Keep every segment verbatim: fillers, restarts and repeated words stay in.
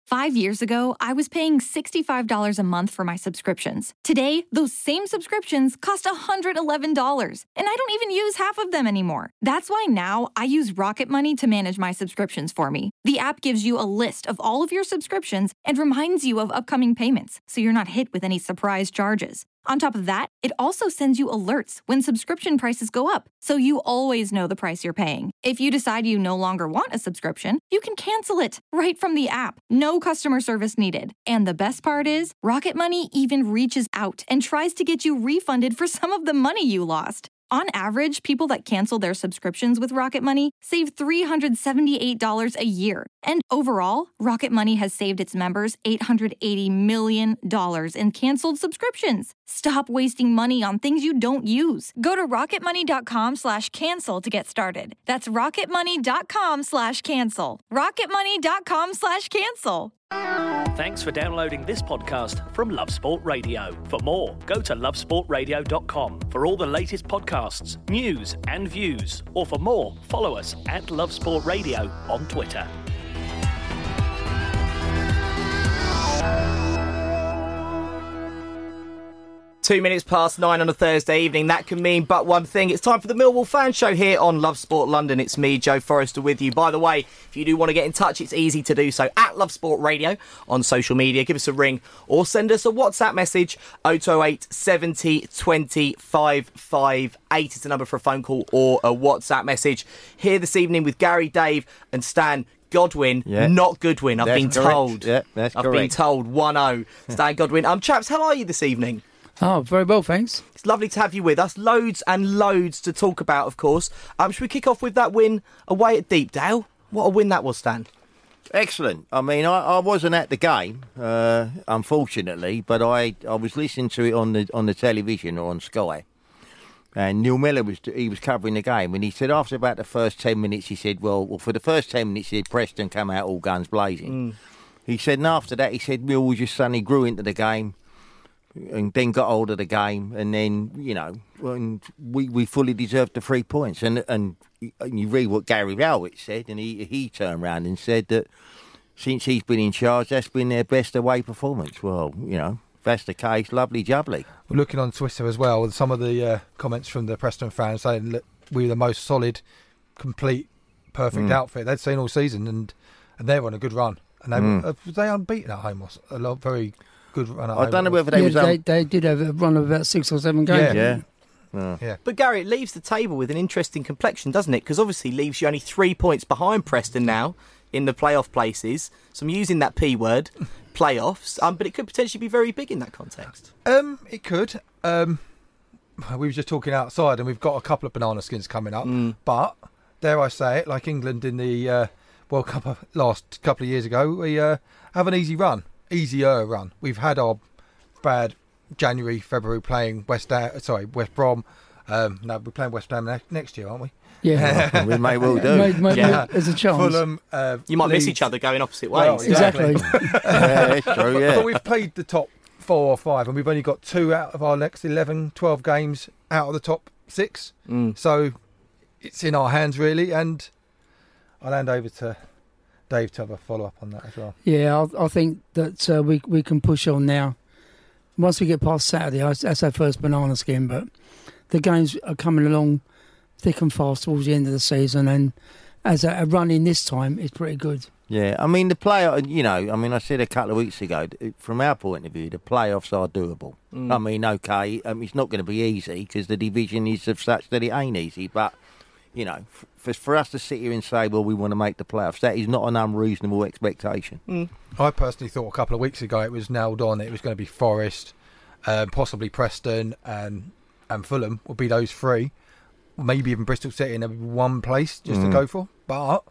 Five years ago, I was paying sixty-five dollars a month for my subscriptions. Today, those same subscriptions cost one hundred eleven dollars, and I don't even use half of them anymore. That's why now I use Rocket Money to manage my subscriptions for me. The app gives you a list of all of your subscriptions and reminds you of upcoming payments, so you're not hit with any surprise charges. On top of that, it also sends you alerts when subscription prices go up, so you always know the price you're paying. If you decide you no longer want a subscription, you can cancel it right from the app. No customer service needed. And the best part is, Rocket Money even reaches out and tries to get you refunded for some of the money you lost. On average, people that cancel their subscriptions with Rocket Money save three hundred seventy-eight dollars a year. And overall, Rocket Money has saved its members eight hundred eighty million dollars in canceled subscriptions. Stop wasting money on things you don't use. Go to rocketmoney.com slash cancel to get started. That's rocketmoney.com slash cancel. rocketmoney.com slash cancel. Thanks for downloading this podcast from Love Sport Radio. For more, go to love sport radio dot com for all the latest podcasts, news and views. Or for more, follow us at Love Sport Radio on Twitter. Two minutes past nine on a Thursday evening. That can mean but one thing. It's time for the Millwall Fan Show here on Love Sport London. It's me, Joe Forrester, with you. By the way, if you do want to get in touch, it's easy to do so at Love Sport Radio on social media. Give us a ring or send us a WhatsApp message. oh two oh eight, seventy, twenty, five five eight is the number for a phone call or a WhatsApp message. Here this evening with Gary, Dave and Stan Godwin, yeah. Not Goodwin. I've that's been correct. told. Yeah, that's I've correct. been told one oh. Stan Godwin. Um, chaps, how are you this evening? Oh, very well, thanks. It's lovely to have you with us. Loads and loads to talk about, of course. Um, should we kick off with that win away at Deepdale? What a win that was, Stan. Excellent. I mean, I, I wasn't at the game, uh, unfortunately, but I, I was listening to it on the on the television or on Sky. And Neil Miller was he was covering the game, and he said after about the first ten minutes, he said, well, well for the first ten minutes, he said Preston come out all guns blazing. Mm. He said, and after that, he said Millwall just suddenly grew into the game. And then got hold of the game, and then you know, and we, we fully deserved the three points. And and you read what Gary Rowett said, and he he turned around and said that since he's been in charge, that's been their best away performance. Well, you know, if that's the case, lovely jubbly. We're looking on Twitter as well with some of the uh, comments from the Preston fans saying that we're the most solid, complete, perfect mm. outfit they'd seen all season, and and they're on a good run. And they mm. were, were they unbeaten at home? A lot very. Good run. I don't know whether they yeah, was. They, they did have a run of about six or seven games. Yeah, yeah. yeah. yeah. But Gary, it leaves the table with an interesting complexion, doesn't it? Because obviously leaves you only three points behind Preston now in the playoff places. So I'm using that P word, playoffs. Um, but it could potentially be very big in that context. Um, it could. Um, we were just talking outside, and we've got a couple of banana skins coming up. Mm. But dare I say it, like England in the uh, World Cup last couple of years ago, we uh, have an easy run. Easier run. We've had our bad January, February playing West Ham, sorry, West Brom. Um, no, we're playing West Ham ne- next year, aren't we? Yeah, we may well do. May, may, yeah. There's a chance. Fulham, uh, you might Leeds. miss each other going opposite ways. Well, exactly. exactly. Yeah, that's true. Yeah, but we've played the top four or five, and we've only got two out of our next eleven, twelve games out of the top six. Mm. So it's in our hands, really. And I'll hand over to Dave to have a follow-up on that as well. Yeah, I, I think that uh, we we can push on now. Once we get past Saturday, that's our first banana skin, but the games are coming along thick and fast towards the end of the season, and as a, a run in this time is pretty good. Yeah, I mean, the play, you know, I mean, I said a couple of weeks ago, from our point of view, the playoffs are doable. Mm. I mean, OK, um, it's not going to be easy because the division is of such that it ain't easy, but you know, for, for us to sit here and say, well, we want to make the playoffs, that is not an unreasonable expectation. Mm. I personally thought a couple of weeks ago it was nailed on. It was going to be Forest, um, possibly Preston and and Fulham would be those three. Maybe even Bristol City in one place just mm. to go for. But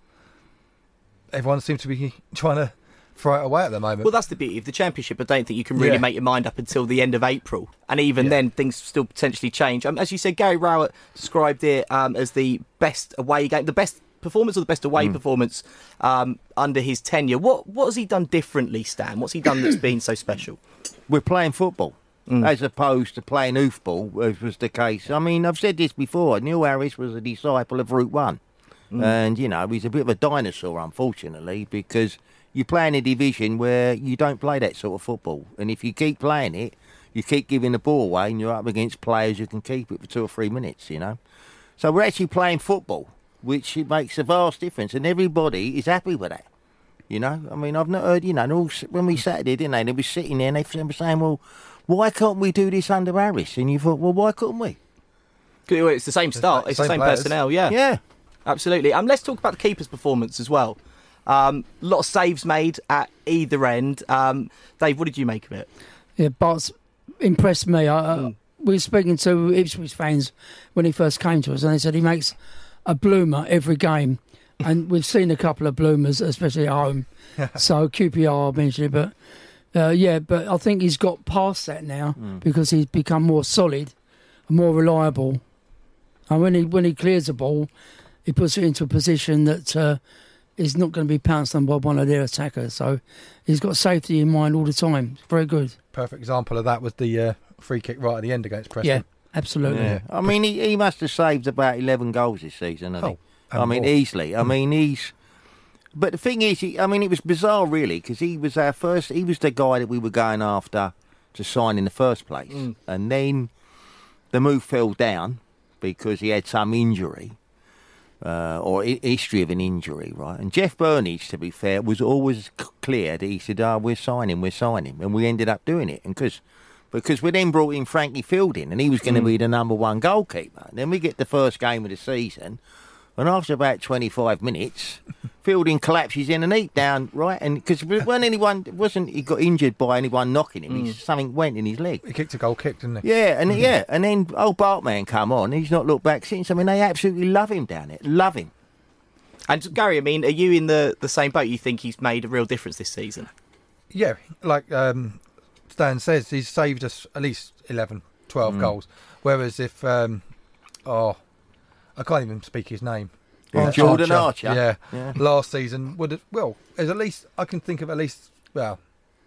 everyone seems to be trying to throw it away at the moment. Well, that's the beauty of the Championship. I don't think you can really yeah. make your mind up until the end of April. And even yeah. then, things still potentially change. Um, as you said, Gary Rowett described it um, as the best away game, the best performance or the best away mm. performance um, under his tenure. What what has he done differently, Stan? What's he done that's been so special? We're playing football. Mm. As opposed to playing hoofball, as was the case. I mean, I've said this before. Neil Harris was a disciple of Route One. Mm. And, you know, he's a bit of a dinosaur, unfortunately, because you play in a division where you don't play that sort of football. And if you keep playing it, you keep giving the ball away and you're up against players who can keep it for two or three minutes, you know. So we're actually playing football, which it makes a vast difference. And everybody is happy with that, you know. I mean, I've not heard, you know, and all, when we sat there, didn't they, they were sitting there and they were saying, well, why can't we do this under Harris? And you thought, well, why couldn't we? It's the same start. It's, it's the same, same personnel, yeah. Yeah. Absolutely. Um, let's talk about the keeper's performance as well. A um, lot of saves made at either end. Um, Dave, what did you make of it? Yeah, Bart's impressed me. I, mm. We were speaking to Ipswich fans when he first came to us, and they said he makes a bloomer every game. And we've seen a couple of bloomers, especially at home. So Q P R, I mentioned it, but uh, yeah, but I think he's got past that now mm. because he's become more solid and more reliable. And when he when he clears the ball, he puts it into a position that uh, is not going to be pounced on by one of their attackers. So he's got safety in mind all the time. It's very good. Perfect example of that was the uh, free kick right at the end against Preston. Yeah, absolutely. Yeah. I mean, he, he must have saved about eleven goals this season, hasn't oh, he? I mean, more. easily. I mean, he's... But the thing is, he, I mean, it was bizarre, really, because he was our first... He was the guy that we were going after to sign in the first place. Mm. And then the move fell down because he had some injury. Uh, or I- history of an injury, right? And Jeff Burnage, to be fair, was always c- clear that he said, oh, we're signing, we're signing. And we ended up doing it. And cause, because we then brought in Frankie Fielding, and he was going to mm. be the number one goalkeeper. And then we get the first game of the season, and after about twenty-five minutes, Fielding collapses in and eat down, right? And because when anyone, wasn't he got injured by anyone knocking him, mm. something went in his leg. He kicked a goal kick, didn't he? Yeah, and yeah, and then old Bartman come on, he's not looked back since. I mean, they absolutely love him down there, love him. And Gary, I mean, are you in the, the same boat? You think he's made a real difference this season? Yeah, like um, Stan says, he's saved us at least eleven, twelve mm. goals. Whereas if, um, oh, I can't even speak his name. Yeah. Jordan Archer. Yeah. yeah. Last season would have, well, there's at least, I can think of at least, well,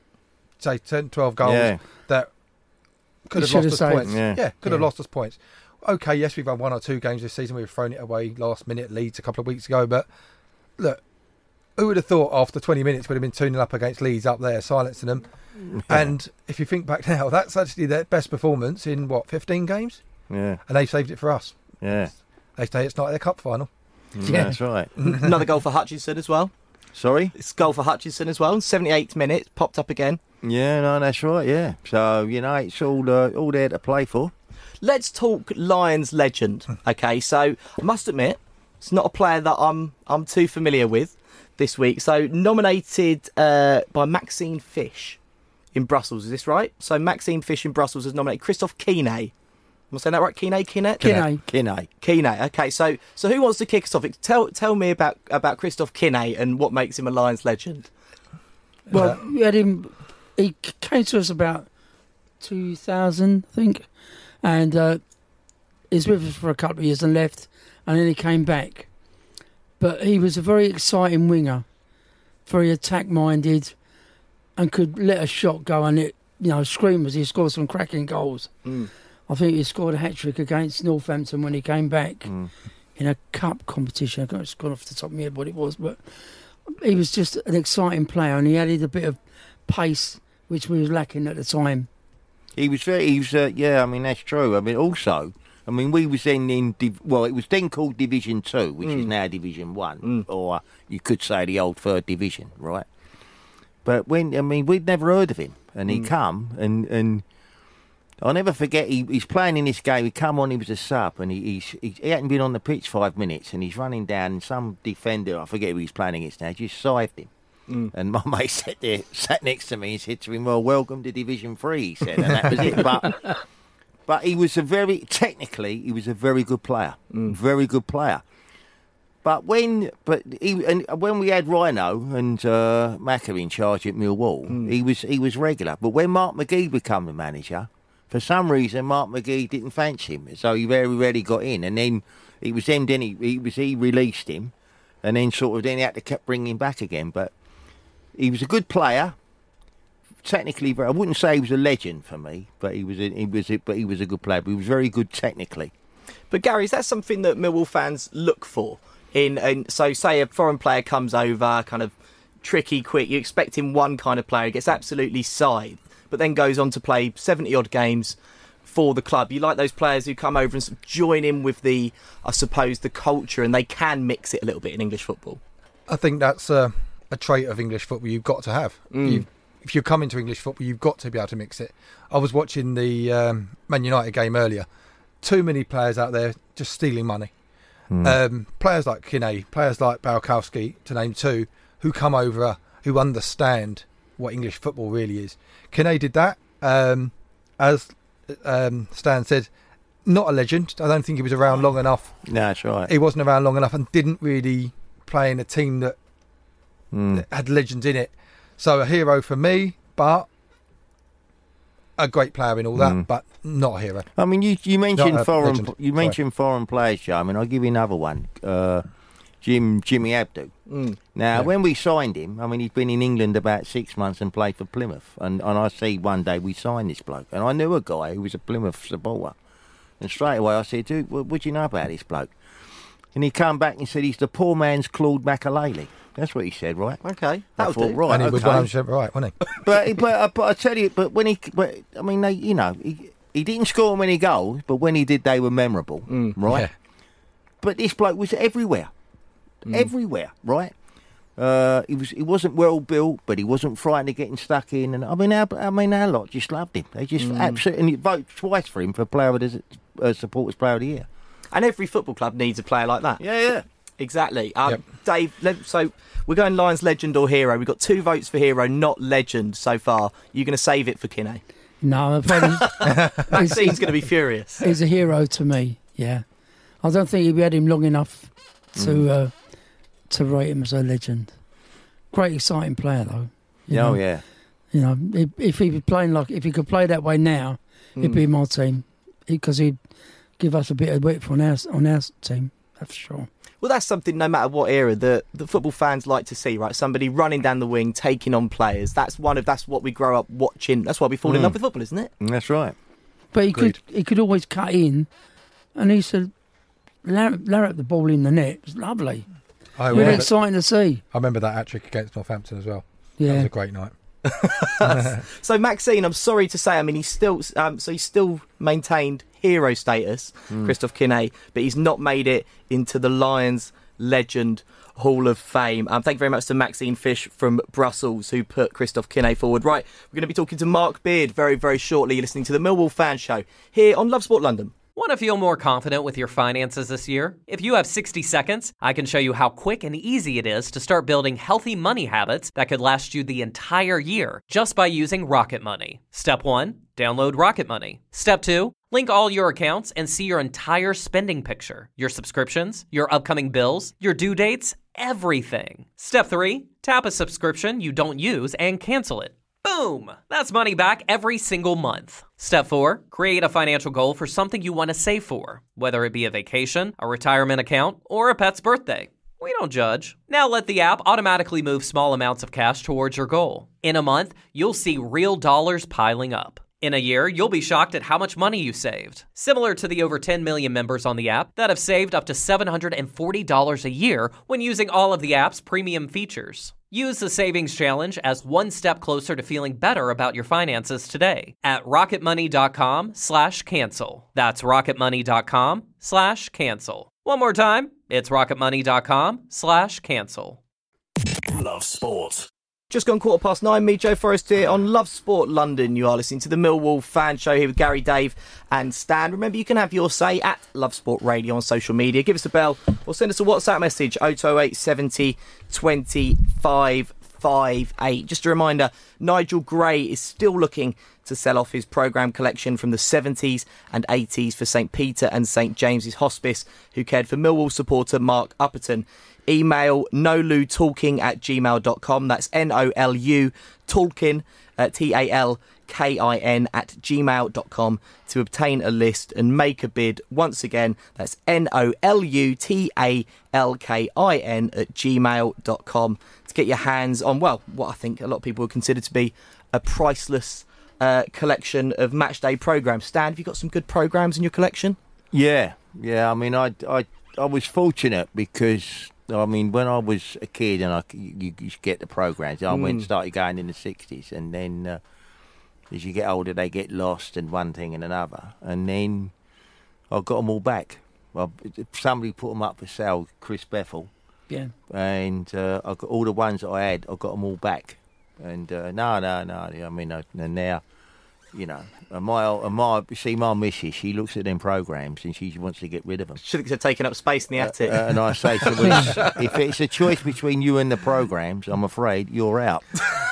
say ten, twelve goals yeah. that could have lost us saved. points. Yeah, yeah could yeah. have lost us points. Okay, yes, we've won one or two games this season. We've thrown it away last minute Leeds a couple of weeks ago. But look, who would have thought after twenty minutes we'd have been two nil up against Leeds up there, silencing them? Yeah. And if you think back now, that's actually their best performance in, what, fifteen games? Yeah. And they saved it for us. Yeah. They say it's not their cup final. Yeah, that's right. Another goal for Hutchinson as well. Sorry? It's a goal for Hutchinson as well. seventy-eighth minute, popped up again. Yeah, no, that's right, yeah. So, you know, it's all uh, all there to play for. Let's talk Lions legend. Okay, so I must admit, it's not a player that I'm I'm too familiar with this week. So nominated uh, by Maxine Fish in Brussels, is this right? So Maxine Fish in Brussels has nominated Christophe Kine. Am I saying that right? Kine? Kine? Kine. Kine. Kine. Okay, so so who wants to kick us off? Tell tell me about about Christophe Kine and what makes him a Lions legend. Well, we had him. He came to us about two thousand, I think, and uh, he's with us for a couple of years and left, and then he came back. But he was a very exciting winger, very attack-minded, and could let a shot go and it, you know, screamers. He scored some cracking goals. Mm. I think he scored a hat-trick against Northampton when he came back mm. in a cup competition. I it's gone off the top of my head what it was, but he was just an exciting player, and he added a bit of pace which we was lacking at the time. He was very, he was, uh, yeah, I mean, that's true. I mean, also, I mean, we was then in, div- well, it was then called Division two, which mm. is now Division one, mm. or you could say the old third division, right? But when, I mean, we'd never heard of him, and he mm. come, and, and I'll never forget, he, he's playing in this game, he come on, he was a sub, and he, he's, he, he hadn't been on the pitch five minutes, and he's running down, and some defender, I forget who he's playing against now, just scythed him. Mm. And my mate sat there, sat next to me and said to him, well, welcome to Division three, he said, and that was it. But but he was a very, technically, he was a very good player, mm. very good player. But when but he, and when we had Rhino and uh, Macca in charge at Millwall, mm. he was he was regular. But when Mark McGee became the manager, for some reason, Mark McGee didn't fancy him, so he very rarely got in. And then it was him, then he, he, was, he released him, and then sort of then he had to keep bringing him back again. But he was a good player, technically. I wouldn't say he was a legend for me, but he was a, he was a, but he was a good player. But he was very good technically. But Gary, is that something that Millwall fans look for? In and so, say a foreign player comes over, kind of tricky, quick. You expect him one kind of player, he gets absolutely scythed, but then goes on to play seventy-odd games for the club. You like those players who come over and sort of join in with the, I suppose, the culture, and they can mix it a little bit in English football. I think that's a, a trait of English football you've got to have. Mm. You've, if you're coming to English football, you've got to be able to mix it. I was watching the um, Man United game earlier. Too many players out there just stealing money. Mm. Um, players like Kinney, players like Barkowski, to name two, who come over, who understand what English football really is. Kinney did that. Um, as um, Stan said, not a legend. I don't think he was around long enough. No, that's right. He wasn't around long enough and didn't really play in a team that, mm. that had legends in it. So a hero for me, but a great player in all that, mm. but not a hero. I mean, you you mentioned Not foreign legend. you mentioned Sorry. foreign players, Joe. I mean, I'll give you another one. Uh, Jim Jimmy Abdu. Mm. Now, Yeah. when we signed him, I mean, he's been in England about six months and played for Plymouth. And, and I see one day we signed this bloke, and I knew a guy who was a Plymouth supporter. And straight away I said, "Dude, what, what do you know about this bloke?" And he come back and said, "He's the poor man's Claude Makelele." That's what he said, right? Okay, I that'll thought, do. right, And he was okay. one hundred percent right, wasn't he? but, but, uh, but I tell you, but when he, but, I mean, they, you know, he, he didn't score many goals, but when he did, they were memorable, Mm. right? Yeah. But this bloke was everywhere, Mm. everywhere, right? Uh, he was, he wasn't well built, but he wasn't frightened of getting stuck in. And I mean, our, I mean, our lot just loved him. They just Mm. absolutely, and he voted twice for him for player of the uh, supporters player of the year. And every football club needs a player like that. Yeah, yeah. Exactly. Um, Yep. Dave, le- so we're going Lions legend or hero. We've got two votes for hero, not legend so far. You're going to save it for Kinney. No, I'm afraid he's, Maxine's going to be furious. he's a hero to me. Yeah, I don't think we had him long enough to Mm. uh, to rate him as a legend. Great, exciting player though. You Oh know, yeah. You know, if, if he was playing like if he could play that way now, he'd Mm. be in my team because he'd give us a bit of width on our on our team. That's for sure. Well, that's something, no matter what era, that the football fans like to see, right? Somebody running down the wing, taking on players. That's one of that's what we grow up watching. That's why we fall in Mm. love with football, isn't it? That's right. But he Agreed. could he could always cut in, and he said, "Larry the ball in the net. It was lovely. I Really remember, exciting to see." I remember that hat-trick against Northampton as well. That was Yeah, a great night. So Maxine, I'm sorry to say, I mean, he's still um, so he's still maintained hero status, Christoph Kinney, but he's not made it into the Lions Legend Hall of Fame. Um, thank you very much to Maxine Fish from Brussels, who put Christoph Kinney forward. Right, we're going to be talking to Mark Beard very, very shortly. You're listening to the Millwall Fan Show here on Love Sport London. Want to feel more confident with your finances this year? If you have sixty seconds, I can show you how quick and easy it is to start building healthy money habits that could last you the entire year just by using Rocket Money. Step one, download Rocket Money. Step two, link all your accounts and see your entire spending picture, your subscriptions, your upcoming bills, your due dates, everything. Step three, tap a subscription you don't use and cancel it. Boom! That's money back every single month. Step four, create a financial goal for something you want to save for, whether it be a vacation, a retirement account, or a pet's birthday. We don't judge. Now let the app automatically move small amounts of cash towards your goal. In a month, you'll see real dollars piling up. In a year, you'll be shocked at how much money you saved. Similar to the over ten million members on the app that have saved up to seven hundred forty dollars a year when using all of the app's premium features. Use the Savings Challenge as one step closer to feeling better about your finances today at rocketmoney.com slash cancel. That's rocketmoney.com slash cancel. One more time, it's rocketmoney.com slash cancel. Love Sport. Just gone quarter past nine. Me, Joe Forrest here on Love Sport London. You are listening to the Millwall Fan Show here with Gary, Dave and Stan. Remember, you can have your say at Love Sport Radio on social media. Give us a bell or send us a WhatsApp message, oh two oh eight seventy twenty-five fifty-eight. Just a reminder, Nigel Gray is still looking to sell off his programme collection from the seventies and eighties for St Peter and St James's Hospice, who cared for Millwall supporter Mark Upperton. Email nolutalking at gmail dot com. That's N O L U Talkin, uh, T A L K I N, at gmail dot com to obtain a list and make a bid. Once again, that's N O L U T A L K I N at gmail dot com to get your hands on, well, what I think a lot of people would consider to be a priceless uh, collection of matchday programmes. Stan, have you got some good programmes in your collection? Yeah, yeah. I mean, I, I, I was fortunate because I mean, when I was a kid and I, you, you get the programmes, I Mm. went started going in the sixties, and then uh, as you get older, they get lost and one thing and another, and then I got them all back. Well, somebody put them up for sale, Chris Bethel, Yeah. and uh, I got all the ones that I had. I got them all back, and uh, no, no, no. I mean, uh, and now, you know, and my, and my, see, my missus, she looks at them programmes and she wants to get rid of them. Should have taken up space in the attic. Uh, uh, and I say to her, if it's a choice between you and the programmes, I'm afraid you're out.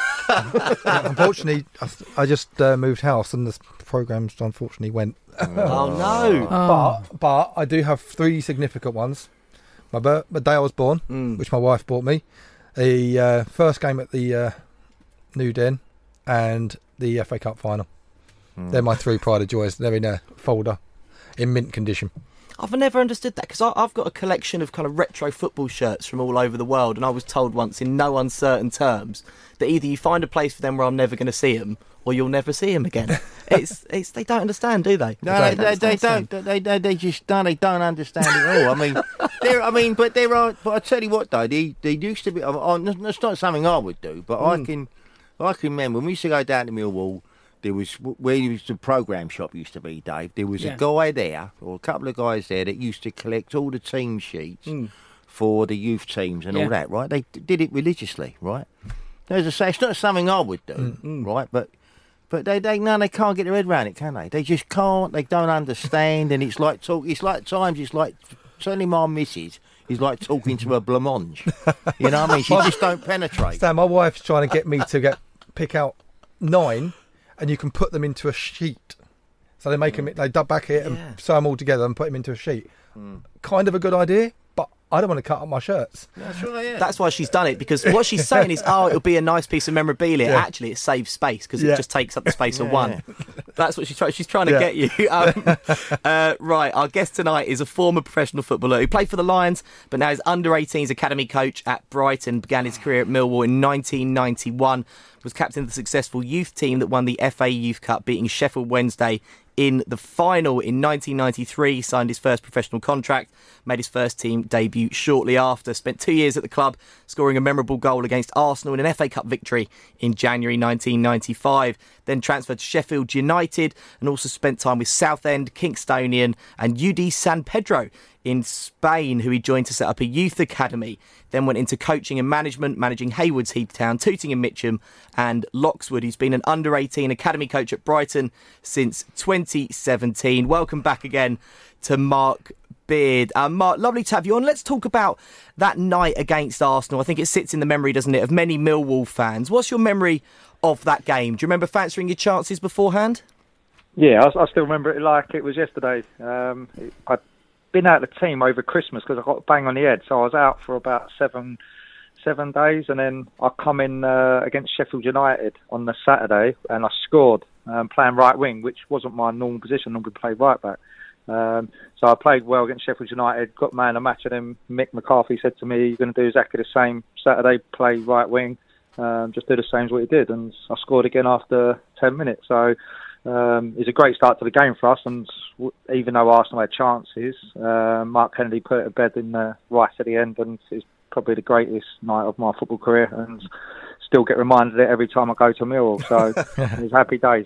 Unfortunately, I, I just uh, moved house and the programmes unfortunately went. Oh no! Oh. But but I do have three significant ones. My birth, the day I was born, Mm. which my wife bought me, the uh, first game at the uh, New Den, and the F A Cup final. Mm. They're my three pride of joys. They're in a folder, in mint condition. I've never understood that because I've got a collection of kind of retro football shirts from all over the world, and I was told once in no uncertain terms that either you find a place for them where I'm never going to see them, or you'll never see them again. it's, it's they don't understand, do they? No, they, they, they understand. don't. They, they, they just no, they don't understand it all. I mean, there. I mean, but there are. But I tell you what, though, they, they used to be. Oh, it's not something I would do, but I Mm. can. I can remember when we used to go down to Millwall. There was where the programme shop used to be, Dave. There was Yeah. a guy there, or a couple of guys there, that used to collect all the team sheets Mm. for the youth teams and Yeah. all that. Right? They d- did it religiously, right? As I say, it's not something I would do, Mm. right? But but they they no, they can't get their head around it, can they? They just can't. They don't understand, and it's like talk. It's like times. It's like certainly my missus is like talking to a blancmange. You know what I mean? She just don't penetrate. Stan, my wife's trying to get me to get pick out nine, and you can put them into a sheet. So they make them, they dub back it Yeah. and sew them all together and put them into a sheet. Mm. Kind of a good idea, but I don't want to cut up my shirts. That's right. Yeah. That's why she's done it, because what she's saying is, oh, it'll be a nice piece of memorabilia. Yeah. Actually, it saves space because Yeah. it just takes up the space of Yeah. one. That's what she's trying. She's trying to Yeah. get you. Um, uh, right, our guest tonight is a former professional footballer who played for the Lions, but now is under eighteens academy coach at Brighton. Began his career at Millwall in nineteen ninety-one. Was captain of the successful youth team that won the F A Youth Cup, beating Sheffield Wednesday in the final. In nineteen ninety-three, he signed his first professional contract, made his first team debut shortly after. Spent two years at the club, scoring a memorable goal against Arsenal in an F A Cup victory in January nineteen ninety-five. Then transferred to Sheffield United and also spent time with Southend, Kingstonian and U D San Pedro in Spain, who he joined to set up a youth academy. Then went into coaching and management, managing Haywards, Heathtown, Tooting and Mitcham and Loxwood. He's been an under eighteen academy coach at Brighton since twenty seventeen. Welcome back again to Mark Beard. Uh, Mark, lovely to have you on. Let's talk about that night against Arsenal. I think it sits in the memory, doesn't it, of many Millwall fans. What's your memory of that game? Do you remember fancying your chances beforehand? Yeah, I, I still remember it like it was yesterday. Um, I'd been out of the team over Christmas because I got a bang on the head, so I was out for about seven seven days, and then I come in uh, against Sheffield United on the Saturday, and I scored um, playing right wing, which wasn't my normal position. I normally play right back. Um, so I played well against Sheffield United, got man of the match, and then Mick McCarthy said to me, "You're going to do exactly the same Saturday, play right wing, um, just do the same as what he did," and I scored again after ten minutes. So um, it's a great start to the game for us, and even though Arsenal had chances, uh, Mark Kennedy put it to bed in the right at the end, and it's probably the greatest night of my football career, and still get reminded of it every time I go to Millwall. So it's happy days.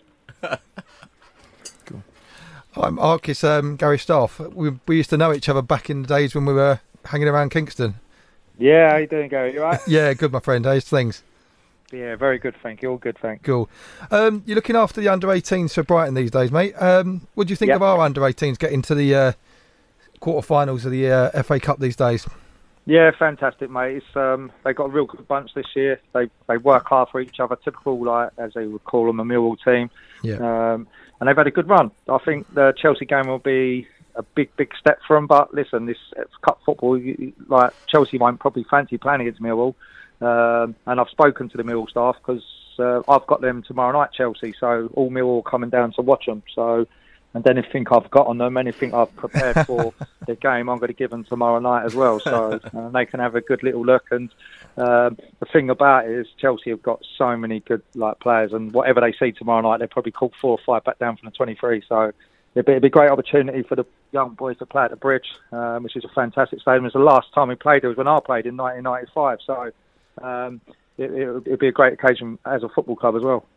I'm Arkis, um, Gary Staff. We, we used to know each other back in the days when we were hanging around Kingston. Yeah, how you doing, Gary? You all right? Yeah, good, my friend. How's things? Yeah, very good, thank you. All good, thank you. Cool. Um, you're looking after the under eighteens for Brighton these days, mate. Um, what do you think Yep. of our under eighteens getting to the uh, quarterfinals of the uh, F A Cup these days? Yeah, fantastic, mate. It's, um, they got a real good bunch this year. They they work hard for each other, typical, like as they would call them, a Millwall team. Yeah. Um, and they've had a good run. I think the Chelsea game will be a big, big step for them. But listen, this it's cup football. You, you- like Chelsea won't probably fancy playing against Millwall. Um, and I've spoken to the Millwall staff because uh, I've got them tomorrow night, Chelsea. So all Millwall coming down to watch them. So. And anything I've got on them, anything I've prepared for the game, I'm going to give them tomorrow night as well. So uh, they can have a good little look. And um, the thing about it is Chelsea have got so many good like players, and whatever they see tomorrow night, they'll probably call four or five back down from the twenty-three. So it'd be, it'd be a great opportunity for the young boys to play at the Bridge, um, which is a fantastic stadium. It was the last time we played. It was when I played in nineteen ninety-five. So um, it, it, it'd be a great occasion as a football club as well.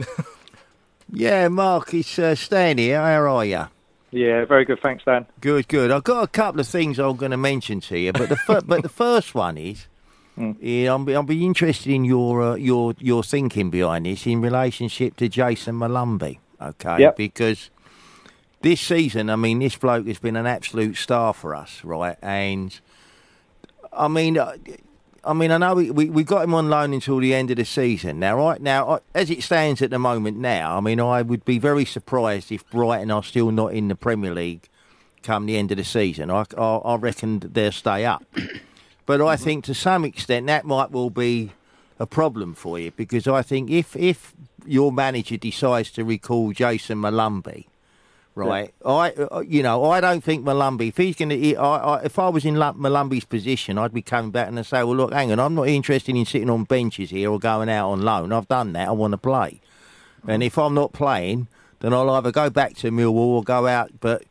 Yeah, Mark, it's uh, Stan here. How are you? Yeah, very good. Thanks, Dan. Good, good. I've got a couple of things I'm going to mention to you, but the fir- but the first one is, mm. yeah, I'm, I'll be interested in your uh, your your thinking behind this in relationship to Jason Molumby, okay? Yep. Because this season, I mean, this bloke has been an absolute star for us, right? And I mean, I mean, I know we, we, we got him on loan until the end of the season. Now, right now, as it stands at the moment now, I mean, I would be very surprised if Brighton are still not in the Premier League come the end of the season. I, I, I reckon they'll stay up. But I think to some extent that might well be a problem for you, because I think if, if your manager decides to recall Jason Molumby, right, yeah. I, you know, I don't think Molumby, if he's going to, I, I, if I was in Molumby's position, I'd be coming back and I'd say, well, look, hang on, I'm not interested in sitting on benches here or going out on loan. I've done that. I want to play. And if I'm not playing, then I'll either go back to Millwall or go out. But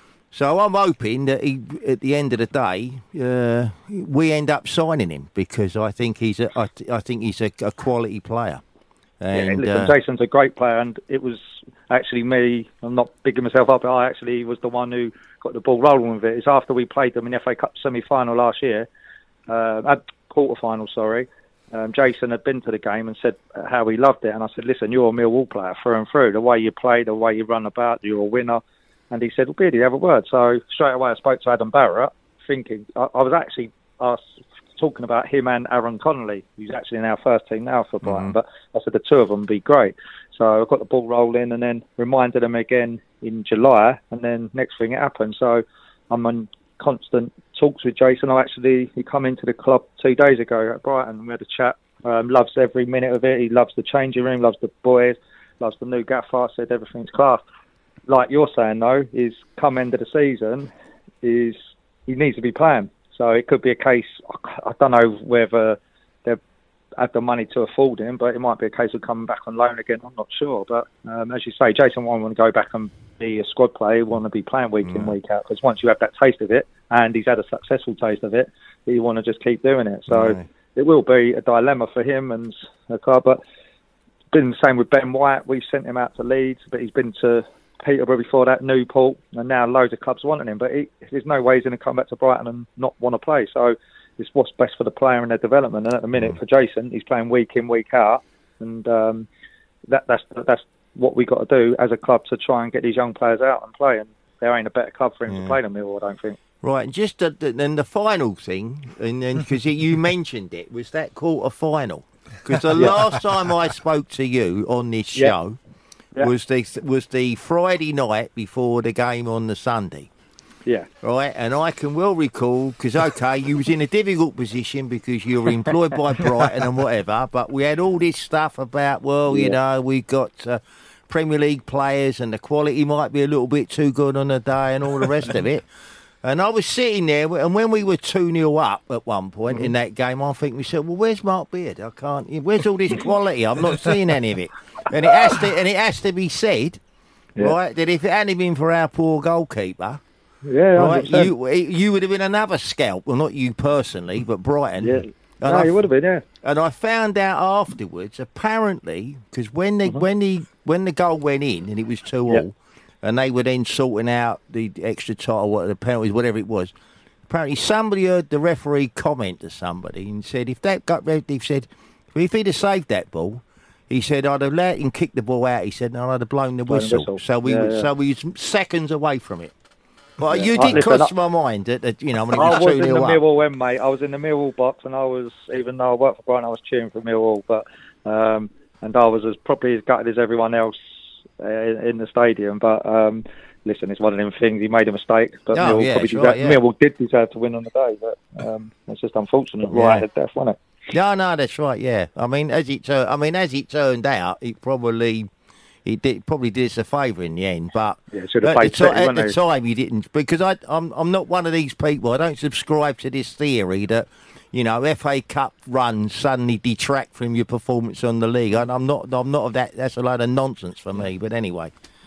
so I'm hoping that he, at the end of the day, uh, we end up signing him, because I think he's a, I, I think he's a, a quality player. And, yeah, listen, uh, Jason's a great player, and it was actually me, I'm not bigging myself up, but I actually was the one who got the ball rolling with it. It's after we played them in the F A Cup semi-final last year, uh, at quarter-final, sorry. Um, Jason had been to the game and said how he loved it, and I said, listen, you're a Millwall player through and through, the way you play, the way you run about, you're a winner. And he said, well, Beardy, have a word. So straight away I spoke to Adam Barrett, thinking, I, I was actually asked, talking about him and Aaron Connolly, who's actually in our first team now for Brighton. Mm-hmm. But I said the two of them would be great. So I got the ball rolling and then reminded them again in July, and then next thing it happened. So I'm in constant talks with Jason. I actually, he come into the club two days ago at Brighton. We had a chat. Um, loves every minute of it. He loves the changing room, loves the boys, loves the new gaffer. I said everything's class. Like you're saying though, is come end of the season, is he needs to be playing. So it could be a case, I don't know whether they have the money to afford him, but it might be a case of coming back on loan again. I'm not sure. But um, as you say, Jason won't want to go back and be a squad player. He want to be playing week mm. in, week out. Because once you have that taste of it, and he's had a successful taste of it, you want to just keep doing it. So right. It will be a dilemma for him and the club. But it's been the same with Ben White. We've sent him out to Leeds, but he's been to Peterborough before that, Newport, and now loads of clubs wanting him. But he, there's no way he's going to come back to Brighton and not want to play. So it's what's best for the player and their development. And at the minute, mm. for Jason, he's playing week in, week out, and um, that, that's that's what we got to do as a club to try and get these young players out and play. And there ain't a better club for him yeah. to play than Millwall, I don't think. Right, and just uh, then the final thing, and then because you mentioned it, was that quarter final. Because the yeah. last time I spoke to you on this show. Yeah. Yeah. Was the was the Friday night before the game on the Sunday. Yeah. Right, and I can well recall, because, OK, you was in a difficult position because you were employed by Brighton and whatever, but we had all this stuff about, well, yeah. you know, we got uh, Premier League players and the quality might be a little bit too good on the day and all the rest of it. And I was sitting there, and when we were two nil up at one point mm-hmm. in that game, I think we said, well, where's Mark Beard? I can't, where's all this quality? I'm not seeing any of it. And it has to, and it has to be said, yeah. right, that if it hadn't been for our poor goalkeeper, yeah, right, you you would have been another scalp. Well, not you personally, but Brighton. Yeah, and no, I, you would have been, yeah. And I found out afterwards, apparently, because when the mm-hmm. when the when the goal went in and it was two all, yeah. and they were then sorting out the extra time, what the penalties, whatever it was. Apparently, somebody heard the referee comment to somebody and said, if that got red, he said, if he'd have saved that ball. He said, I'd have let him kick the ball out. He said, and I'd have blown the whistle. whistle. So we yeah, yeah. so we was seconds away from it. But yeah. you did cross listen, my mind that, that, you know, when it was I was in the up. Millwall end, mate. I was in the Millwall box, and I was, even though I worked for Brighton, I was cheering for Millwall. But um, and I was as probably as gutted as everyone else uh, in the stadium. But um, listen, it's one of them things. He made a mistake, but oh, Millwall, yeah, probably right, yeah. Millwall did deserve to win on the day. But um, it's just unfortunate, yeah. right at death, wasn't it? No, no, that's right. Yeah, I mean, as it tur- I mean, as it turned out, it probably it did probably did us a favour in the end. But yeah, should have at, played the, City, at the time, he didn't, because I, I'm I'm not one of these people. I don't subscribe to this theory that, you know, F A Cup runs suddenly detract from your performance on the league. I, I'm not. I'm not of that. That's a load of nonsense for me. But anyway.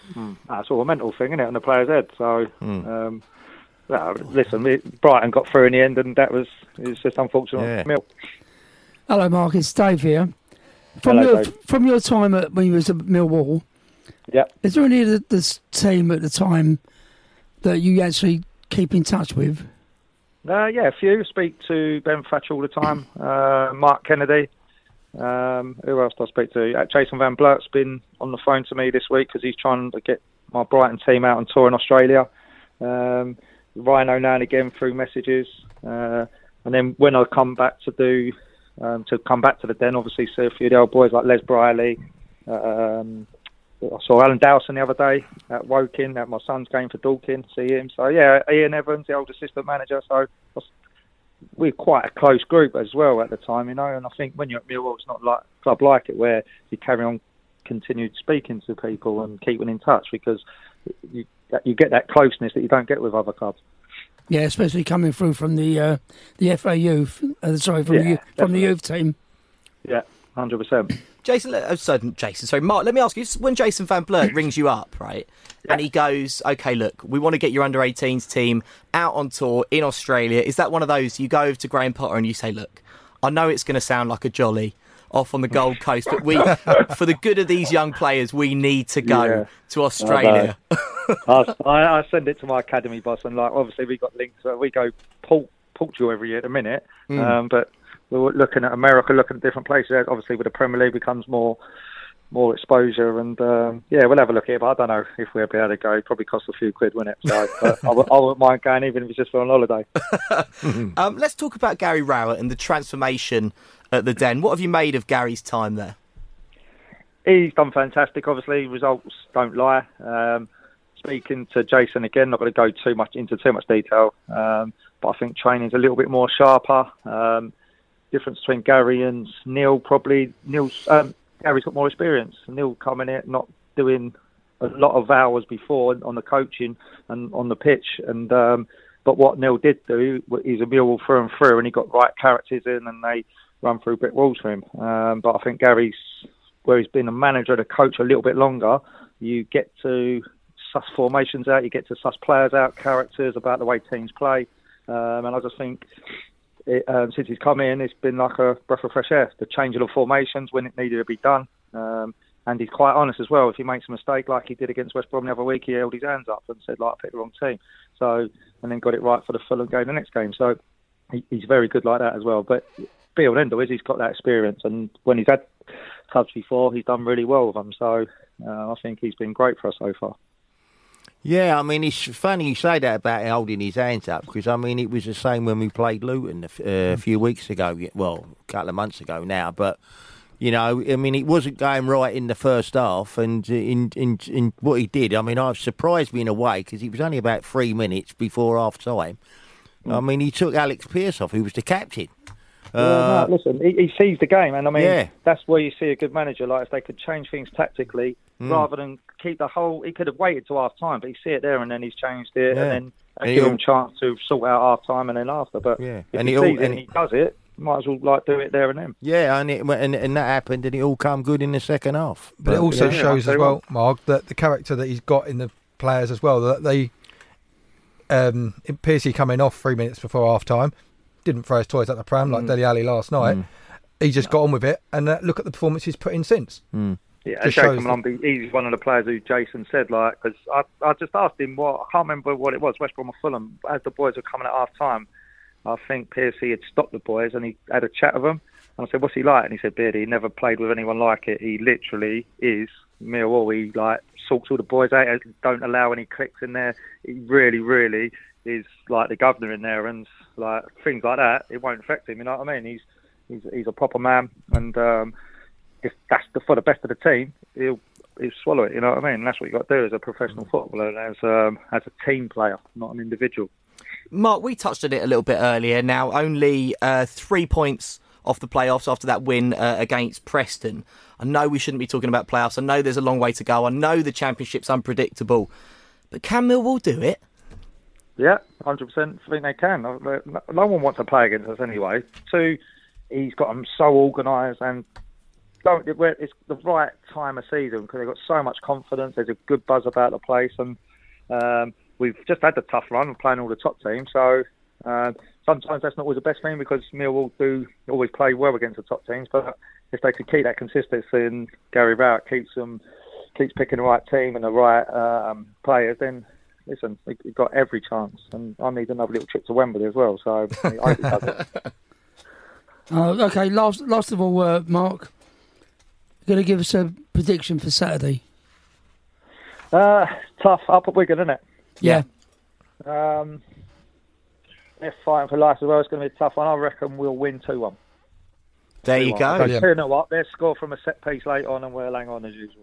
Mm. That's all a mental thing, isn't it, on the player's head? So, Mm. um, well, listen, we, Brighton got through in the end, and that was it was just unfortunate. Yeah. Mill. Hello, Mark. It's Dave here. From Hello, your Dave. from your time at, when you was at Millwall, Yeah. is there any of the, this team at the time that you actually keep in touch with? Uh, yeah, a few. Speak to Ben Thatcher all the time. Uh, Mark Kennedy. Um, who else do I speak to? Uh, Jason Van Blurt's been on the phone to me this week because he's trying to get my Brighton team out on tour in Australia. Um, Rhino now and again through messages. Uh, and then when I come back to do, um, to come back to the Den, obviously see a few of the old boys like Les Briley. Uh, um, I saw Alan Dowson the other day at Woking, at my son's game for Dorking, see him. So yeah, Ian Evans, the old assistant manager. So we're quite a close group as well at the time, you know. And I think when you're at Millwall, it's not like a club like it where you carry on, continued speaking to people and keeping in touch because you you get that closeness that you don't get with other clubs. Yeah, especially coming through from the uh, the F A youth, uh, sorry, from Yeah, the youth, from the definitely. youth team. Yeah, one hundred percent. Jason, uh, sorry, Jason, sorry, Mark, let me ask you, when Jason Van Blurt rings you up, right, and he goes, OK, look, we want to get your under eighteens team out on tour in Australia, is that one of those, you go over to Graham Potter and you say, look, I know it's going to sound like a jolly off on the Gold Coast, but we, for the good of these young players, we need to go Yeah. to Australia. I, I, I send it to my academy boss, and like obviously we got links. Uh, we go Port, Portugal every year at the minute, Mm. um, but we're looking at America, looking at different places. Obviously, with the Premier League becomes more more exposure, and um, yeah, we'll have a look at it. But I don't know if we'll be able to go. It'd probably cost a few quid, wouldn't it? So but I, w- I wouldn't mind going, even if it's just for on holiday. Um, let's talk about Gary Rowett and the transformation at the Den. What have you made of Gary's time there? He's done fantastic. Obviously, results don't lie. Um, speaking to Jason again, not going to go too much into too much detail, um, but I think training's a little bit more sharper. Um, difference between Gary and Neil, probably Neil's um, Gary's got more experience. Neil coming in, not doing a lot of hours before on the coaching and on the pitch, and um, but what Neil did do, he's a Millwall through and through, and he got right characters in, and they run through brick walls for him. Um, but I think Gary's, where he's been a manager and a coach a little bit longer, you get to suss formations out, you get to suss players out, characters, about the way teams play. Um, and I just think it, um, since he's come in, it's been like a breath of fresh air. The change of the formations when it needed to be done. Um, and he's quite honest as well. If he makes a mistake like he did against West Brom the other week, he held his hands up and said, like, I picked the wrong team. So, and then got it right for the Fulham game the next game. So he, he's very good like that as well. But be all end all is he's got that experience, and when he's had clubs before, he's done really well with them. So uh, I think he's been great for us so far. Yeah, I mean, it's funny you say that about holding his hands up, because, I mean, it was the same when we played Luton a, f- uh, a few weeks ago, well, a couple of months ago now, but, you know, I mean, it wasn't going right in the first half, and in, in, in what he did, I mean, I've surprised me in a way, because it was only about three minutes before half-time. Mm. I mean, he took Alex Pearce off, who was the captain. Yeah, Uh, no, listen, he, he sees the game, and I mean, Yeah. that's where you see a good manager. Like, if they could change things tactically Mm. rather than keep the whole. He could have waited till half time, but he see it there, and then he's changed it, Yeah. and then And give he'll- him a chance to sort out half time and then after. But Yeah. if And he he'll- sees it and and he does it, might as well like do it there and then. Yeah, and, it, and and that happened, and it all come good in the second half. But it also yeah, shows I'll as tell you well, what. Mark, that the character that he's got in the players as well, that they, um, Piercy coming off three minutes before half time, didn't throw his toys at the pram like Mm. Dele Alli last night. Mm. He just got on with it, and uh, look at the performance he's put in since. Mm. Yeah, Just Jacob shows Malumbi, he's one of the players who Jason said, like, because I, I just asked him what, I can't remember what it was, West Brom or Fulham, as the boys were coming at half time, I think Piercy had stopped the boys and he had a chat with them. And I said, what's he like? And he said, Beardy, he never played with anyone like it. He literally is Millwall. He, like, sorts all the boys out, don't allow any clicks in there. He really, really is like the governor in there, and like things like that, it won't affect him, you know what I mean? He's he's, he's a proper man, and um, if that's the, for the best of the team, he'll he'll swallow it, you know what I mean? And that's what you got to do as a professional footballer, and as um, as a team player, not an individual. Mark, we touched on it a little bit earlier. Now, only uh, three points off the playoffs after that win uh, against Preston. I know we shouldn't be talking about playoffs. I know there's a long way to go. I know the Championship's unpredictable. But can Millwall do it? Yeah, one hundred percent. I think they can. No, no one wants to play against us anyway. Two, he's got them so organised, and don't. It's the right time of season because they've got so much confidence. There's a good buzz about the place, and um, we've just had the tough run of playing all the top teams. So uh, sometimes that's not always the best thing because Millwall do always play well against the top teams. But if they could keep that consistency and Gary Rowett keeps them keeps picking the right team and the right um, players, then listen, we've got every chance. And I need another little trip to Wembley as well. So I hope it does it. Uh, okay, last last of all, uh, Mark, you're going to give us a prediction for Saturday. Uh, tough up at Wigan, isn't it? Yeah. Um, they're fighting for life as well. It's going to be a tough one. I reckon we'll win two one. There you go. You know what? They'll score from a set piece late on and we'll hang on as usual.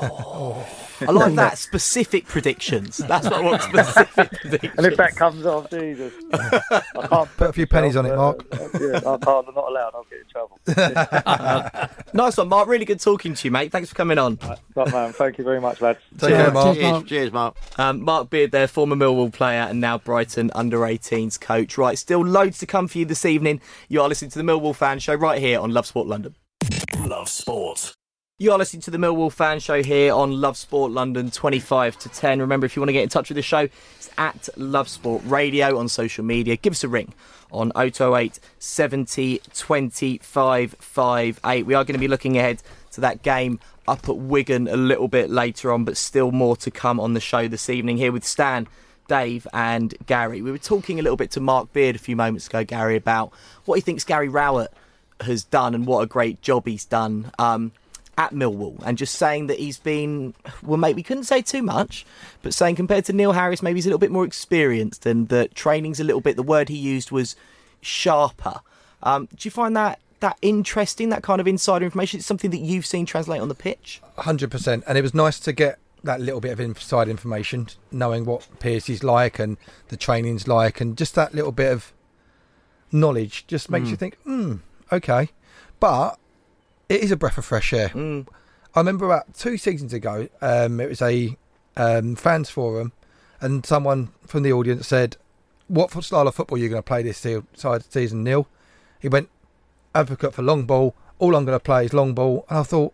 Oh, I like that. Specific predictions. That's what I want, specific predictions. And if that comes off, Jesus. I can't put a few pennies on it, Mark. Uh, yeah, I can't, I'm not allowed. I'll get in trouble. uh, nice one, Mark. Really good talking to you, mate. Thanks for coming on. Right, man. Thank you very much, lads. Take care, Mark. Cheers, Mark. Cheers, Mark. Um, Mark Beard there, former Millwall player and now Brighton under eighteens coach. Right, still loads to come for you this evening. You are listening to the Millwall Fan Show right here on Love Sport London. Love Sport. You are listening to the Millwall Fan Show here on Love Sport London, twenty-five to ten. Remember, if you want to get in touch with the show, it's at Love Sport Radio on social media. Give us a ring on oh two oh eight, seventy, twenty-five, fifty-eight. We are going to be looking ahead to that game up at Wigan a little bit later on, but still more to come on the show this evening here with Stan, Dave and Gary. We were talking a little bit to Mark Beard a few moments ago, Gary, about what he thinks Gary Rowett has done and what a great job he's done um, at Millwall, and just saying that he's been, well, mate, we couldn't say too much, but saying compared to Neil Harris, maybe he's a little bit more experienced and that training's a little bit, the word he used was sharper. Um, do you find that that interesting, that kind of insider information? It's something that you've seen translate on the pitch? one hundred percent. And it was nice to get that little bit of inside information, knowing what Pearcey's like and the training's like, and just that little bit of knowledge just makes mm. you think, hmm, okay. But it is a breath of fresh air. Mm. I remember about two seasons ago, um, it was a um, fans forum, and someone from the audience said, what style of football are you going to play this side season, Neil? He went, advocate for long ball. All I'm going to play is long ball. And I thought,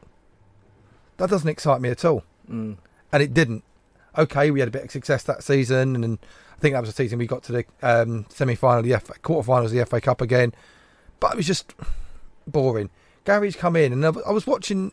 that doesn't excite me at all. Mm. And it didn't. Okay, we had a bit of success that season, and I think that was the season we got to the um, semi-final, the F A, quarter-finals of the F A Cup again. But it was just boring. Gary's come in, and I was watching,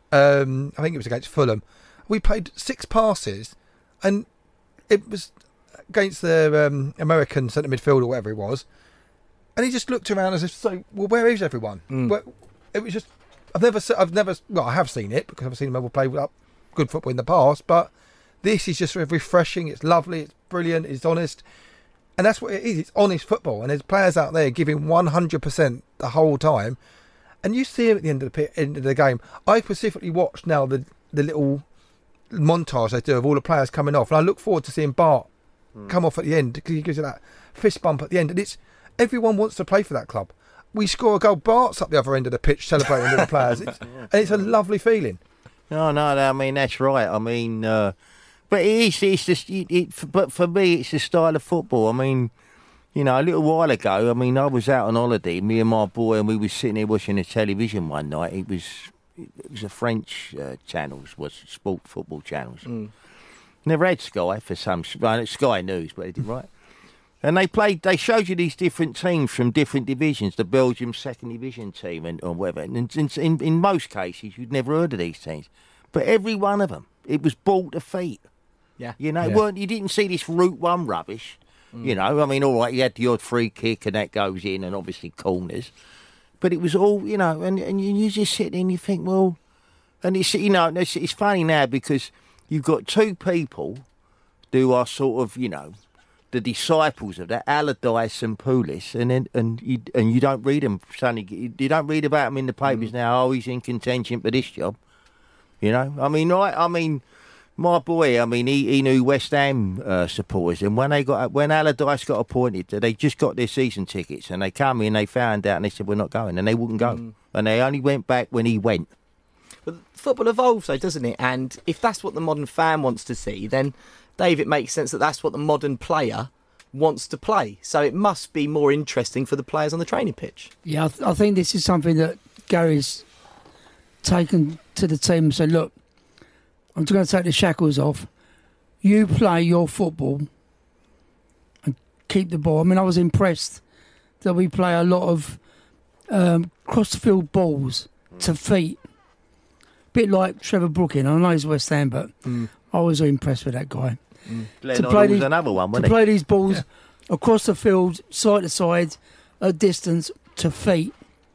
um, I think it was against Fulham. We played six passes, and it was against the um, American centre midfield or whatever it was. And he just looked around as if to say, well, where is everyone? Mm. Where, it was just, I've never, I've never, well, I have seen it because I've seen them play up good football in the past, but this is just refreshing. It's lovely. It's brilliant. It's honest. And that's what it is. It's honest football. And there's players out there giving one hundred percent the whole time. And you see him at the end of the end of the game. I specifically watched now the the little montage they do of all the players coming off, and I look forward to seeing Bart mm. come off at the end because he gives you that fist bump at the end. And it's everyone wants to play for that club. We score a goal, Bart's up the other end of the pitch celebrating with the players, it's, and it's a lovely feeling. No, no, I mean that's right. I mean, uh, but it is. It's just. It, it, but for me, it's the style of football. I mean. You know, a little while ago, I mean, I was out on holiday, me and my boy, and we were sitting there watching the television one night. It was it was a French uh, channels, was sport football channels. Mm. Never had Sky for some, well, Sky News, but they did right. And they played, they showed you these different teams from different divisions, the Belgium second division team and or whatever. And in, in, in most cases, you'd never heard of these teams. But every one of them, it was ball to feet. Yeah. You know, yeah. weren't you didn't see this Route One rubbish. You know, I mean, all right, you had the odd free kick and that goes in and obviously corners. But it was all, you know, and, and you just sit there and you think, well, and it's, you know, it's, it's funny now because you've got two people who are sort of, you know, the disciples of that, Allardyce and Pulis, and then, and you, and you don't read them, suddenly, you don't read about them in the papers mm. now, oh, he's in contention for this job. You know, I mean, I, I mean... My boy, I mean, he, he knew West Ham uh, supporters, and when they got when Allardyce got appointed, they just got their season tickets, and they come in, they found out, and they said we're not going, and they wouldn't go, mm. and they only went back when he went. But football evolves, though, doesn't it? And if that's what the modern fan wants to see, then Dave, it makes sense that that's what the modern player wants to play. So it must be more interesting for the players on the training pitch. Yeah, I, th- I think this is something that Gary's taken to the team and said, look, I'm just going to take the shackles off. You play your football and keep the ball. I mean, I was impressed that we play a lot of um, cross-field balls to feet. Bit like Trevor Brooking. I know he's West Ham, but mm. I was impressed with that guy. Mm. To play these, another one, to wasn't play he? these balls yeah. across the field, side to side, at distance, to feet.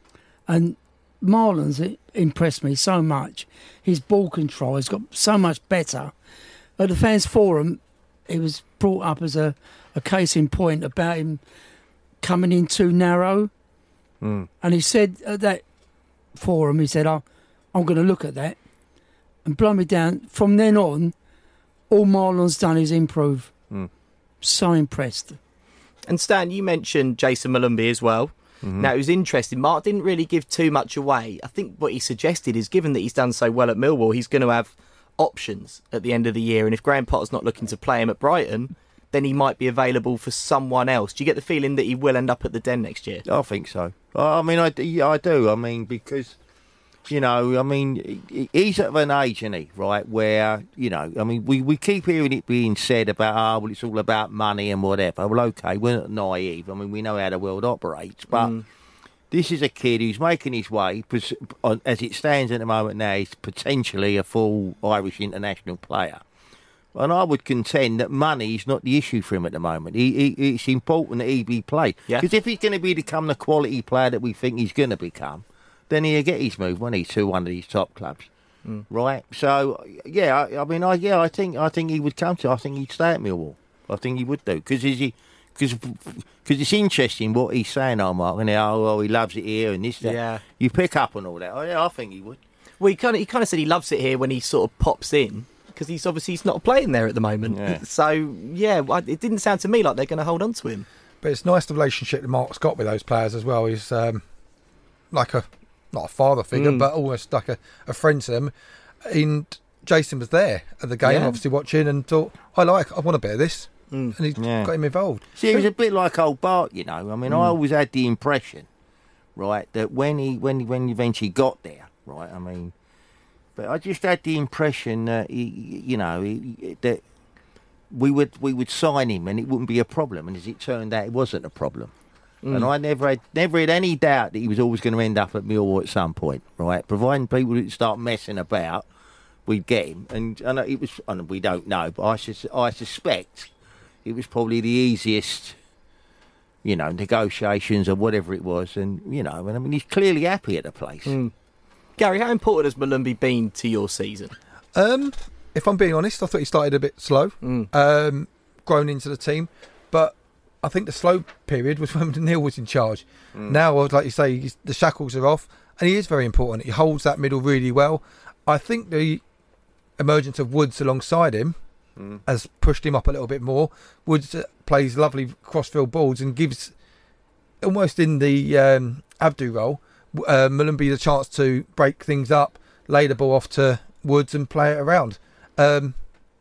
And Marlon's it impressed me so much. His ball control has got so much better. At the fans forum, it was brought up as a, a case in point about him coming in too narrow. Mm. And he said at that forum, he said, oh, I'm going to look at that. And blow me down. From then on, all Marlon's done is improve. Mm. So impressed. And Stan, you mentioned Jason Malumbi as well. Mm-hmm. Now, it was interesting. Mark didn't really give too much away. I think what he suggested is, given that he's done so well at Millwall, he's going to have options at the end of the year. And if Graham Potter's not looking to play him at Brighton, then he might be available for someone else. Do you get the feeling that he will end up at the Den next year? I think so. I mean, I, yeah, I do. I mean, because, you know, I mean, he's at an age, isn't he, right, where, you know, I mean, we, we keep hearing it being said about, oh, well, it's all about money and whatever. Well, OK, we're not naive. I mean, we know how the world operates. But mm. this is a kid who's making his way, as it stands at the moment now, he's potentially a full Irish international player. And I would contend that money is not the issue for him at the moment. He, he, it's important that he be played. Because yeah. if he's going to be become the quality player that we think he's going to become, then he'll get his move when he's to one of these top clubs, mm. right? So yeah, I, I mean, I yeah, I think I think he would come to. I think he'd stay at Millwall. I think he would do because is he because because it's interesting what he's saying. Oh, Mark, and oh, well, he loves it here and this. That. Yeah, you pick up on all that. Oh, yeah, I think he would. Well, he kind of he kind of said he loves it here when he sort of pops in. Because he's obviously he's not playing there at the moment. Yeah. So, yeah, it didn't sound to me like they're going to hold on to him. But it's nice the relationship that Mark's got with those players as well. He's um, like a, not a father figure, mm. but almost like a, a friend to them. And Jason was there at the game, yeah. obviously watching, and thought, I like, I want a bit of this. Mm. And he yeah. got him involved. See, it was a bit like old Bart, you know. I mean, mm. I always had the impression, right, that when he, when he, when he eventually got there, right, I mean... But I just had the impression that he, you know, he, that we would we would sign him and it wouldn't be a problem. And as it turned out, it wasn't a problem. Mm. And I never had never had any doubt that he was always going to end up at Millwall at some point, right? Providing people didn't start messing about, we'd get him. And and it was, and we don't know, but I sus, I suspect it was probably the easiest, you know, negotiations or whatever it was. And you know, and I mean, he's clearly happy at the place. Mm. Gary, how important has Malumbi been to your season? Um, if I'm being honest, I thought he started a bit slow, mm. um, grown into the team. But I think the slow period was when Neil was in charge. Mm. Now, like you say, he's, the shackles are off, and he is very important. He holds that middle really well. I think the emergence of Woods alongside him mm. has pushed him up a little bit more. Woods uh, plays lovely cross-field balls and gives, almost in the um, Abdu role, Uh, Malumbi the chance to break things up, lay the ball off to Woods and play it around. Um,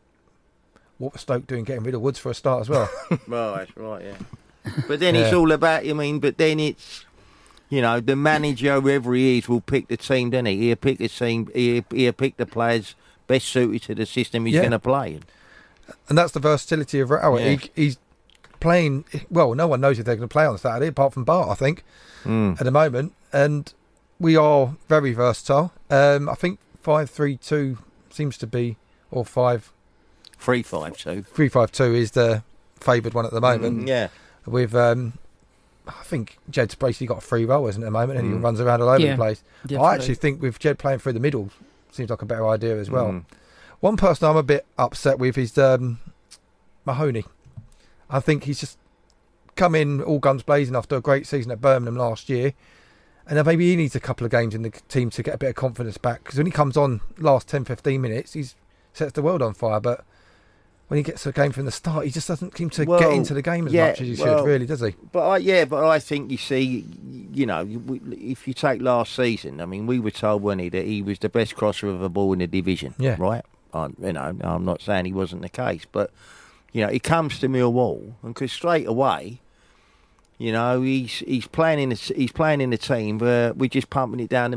what was Stoke doing getting rid of Woods for a start as well? Well, that's right, yeah. But then yeah. it's all about, I mean, but then it's, you know, the manager, whoever he is, will pick the team, doesn't he? He'll pick the team, he'll, he'll pick the players best suited to the system he's yeah. going to play in. And that's the versatility of Raoul. Yeah. He, he's playing, well, no one knows if they're going to play on Saturday, apart from Bart, I think, mm. at the moment. And we are very versatile. Um, I think five three two seems to be, or five three five two. three five two is the favoured one at the moment. Mm, yeah. With, um, I think Jed's basically got a free role, isn't it, at the moment, and mm. he runs around all over yeah, the place. Definitely. I actually think with Jed playing through the middle, seems like a better idea as well. Mm. One person I'm a bit upset with is um, Mahoney. I think he's just come in all guns blazing after a great season at Birmingham last year. And then maybe he needs a couple of games in the team to get a bit of confidence back. Because when he comes on last ten, fifteen minutes, he sets the world on fire. But when he gets to a game from the start, he just doesn't seem to well, get into the game as yeah, much as he well, should, really, does he? But I, Yeah, but I think, you see, you know, if you take last season, I mean, we were told, weren't he, that he was the best crosser of a ball in the division, yeah. right? I, you know, I'm not saying he wasn't the case, but, you know, he comes to Millwall, and because straight away... You know, he's he's playing in the, he's playing in the team, but we're just pumping it down the middle.